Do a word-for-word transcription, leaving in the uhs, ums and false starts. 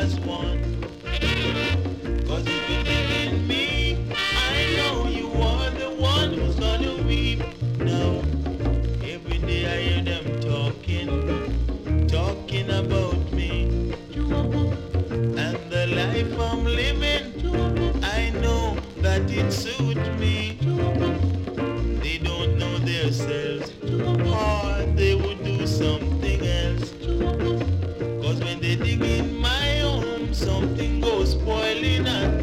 as one. Cause if you dig in me, I know you are the one who's gonna weep. Now, every day I hear them talking, talking about me. And the life I'm living, I know that it suits me. They don't know themselves, or they would do something else. Cause when they dig in my home, something goes spoiling and